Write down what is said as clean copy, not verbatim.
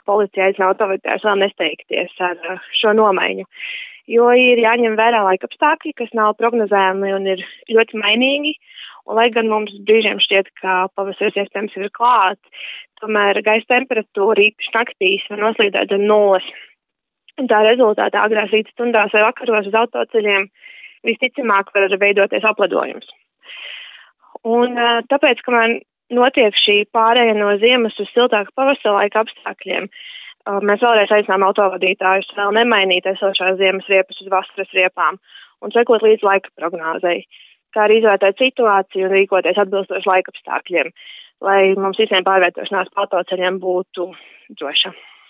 policija aicina autovadītājus vēl nesteigties ar šo nomaiņu, jo ir jāņem vērā laikapstākļi, kas nav prognozējami un ir ļoti mainīgi. Un, lai gan mums brīžiem šķiet, ka pavasaris iespējams ir klāt, tomēr gaisa temperatūra īpaši naktīs var noslīdēt zem nulles. Un tā rezultātā agrās rīta stundās vai vakaros uz autoceļiem visticamāk var veidoties apledojums. Un tāpēc, kamēr notiek šī pārēja no ziemas uz siltāku pavasara laika apstākļiem, mēs vēlreiz aicinām autovadītājus vēl nemainīt esošās ziemas riepas uz vasaras riepām un sekot līdz laika prognozei, kā arī izvērtēt situāciju un rīkoties atbilstoši laika apstākļiem, lai mums visiem pārvietošanās pa autoceļiem būtu droša.